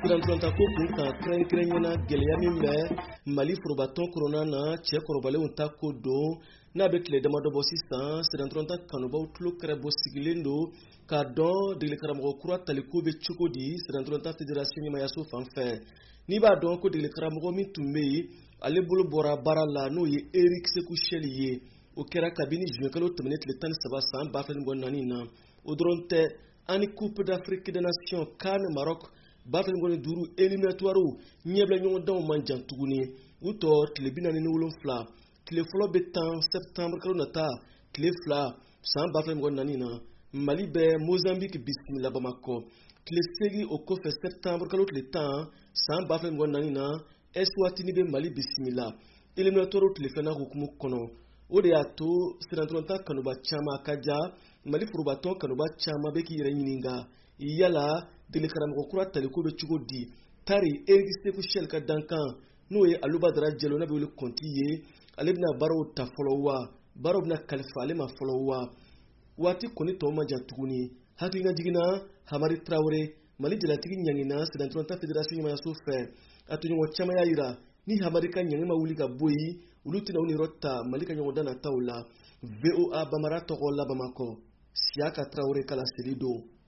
Siranturanta ko kun kan kɛrɛnkɛrɛn ɲɛna gɛlɛya min bɛ Mali forobatɔn kɔnɔna na cɛ kɔrɔbalenw ta ko don n'a bɛ tile damadɔ bɔ sisan Siranturanta kanubaw tulo kɛrɛbɔ sigilen don k'a dɔn degeli kura taliko bɛ cogo di Siranturanta Fédération ɲɛmayaso fan fɛ. N'i b'a dɔn ko degeli karamɔgɔ min tun bɛ yen ale bolo bɔra baara la n'o ye Eric Sekou Cheli ye o kɛra kabini juin kalo tɛmɛnen tile 13 san 2024 na o dɔrɔn tɛ ani Coupe d'Afrique des Nations CAN Maroc 2025 éliminatoire ɲɛbila ɲɔgɔndanw man jan tuguni u tɔ tile 47 tile fɔlɔ bɛ tan septembre kalo nata tile 2 san 2024 na Mali bɛ Mozambique bisimila Bamakɔ tile 8 o kɔfɛ septembre kalo tile 10 san 2024 na Eswatini bɛ Mali bisimila éliminatoire tile fana hukumu kɔnɔ o de y'a to Siranturanta kanuba caman ka ja Mali forobatɔn kanuba caman bɛ k'i yɛrɛ ɲininka yala degeli karamɔgɔ kura taliko bɛ cogo di tari Eric Sekou Cheli ka dankan n'o ye Alubadara Jalo n'a bɛ wele Konti ye ale bɛna baaraw ta fɔlɔ wa baaraw bɛna kalifa ale ma fɔlɔ wa waati kɔni tɔw ma jan tuguni hakilina jiginna Hamari Traoré Mali jalatigi ɲangina Siranturanta Fédération ɲɛmayaso fɛ a toɲɔgɔn caman y'a jira ni Hamari ka ɲangi ma wuli ka bɔ yen olu tɛna u niyɔrɔ ta Mali ka ɲɔgɔndan nataw la VOA Bambara tɔgɔ la Bamakɔ Siaka Traoré kala seli don